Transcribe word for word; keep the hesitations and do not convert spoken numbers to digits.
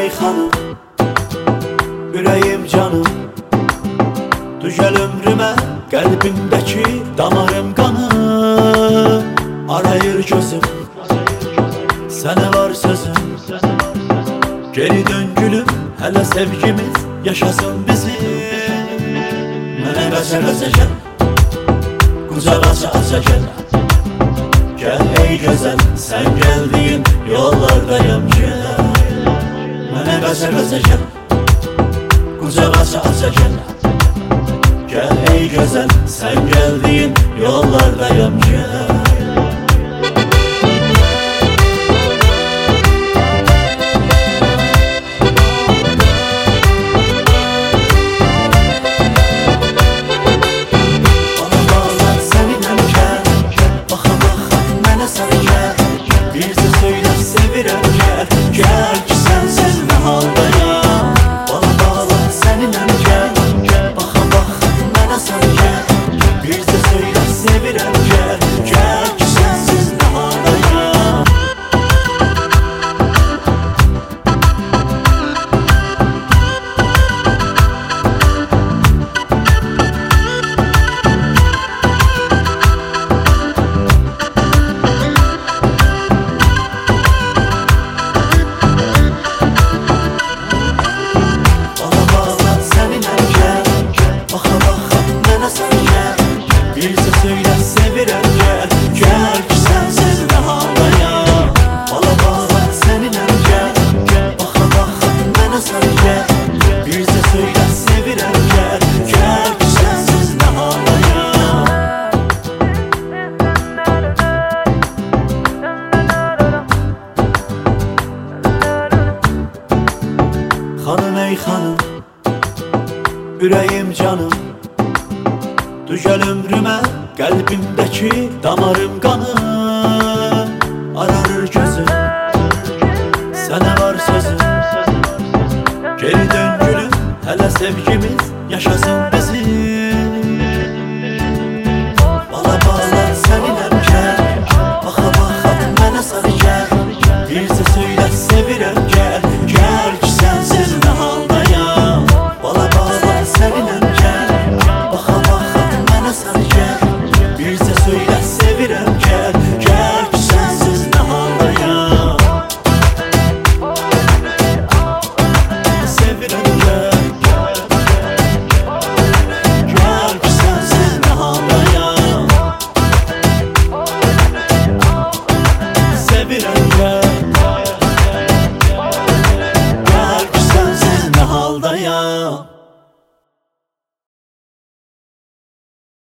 ey xanım, ürəyim canım, düzəl ömrümə, qəlbimdəki damarım qanım. Arayır gözüm, sənə var sözüm, geri dön gülüm, hələ sevgimiz yaşasın bizim. Mənə bəzə-bəzə gəl, qucaq aça-aça gəl, gəl ey gözəl, sən gəldiyin yollardayım gəl. Mənə bəzə-bəzə gəl, qucaq aça-aça gəl, gəl ey gözəl, sən gəldiyin yollardayım gəl. Gel ki sensiz ne haldayım, bana bağla seninle gel. Baxa baxa mənə sən gəl, bir də söylə sevirəm gəl. Gel ki sensiz ne haldayım. Xanım ey xanım, ürəyim canım, düzəl ömrümə, qəlbimdəki damarım qanım.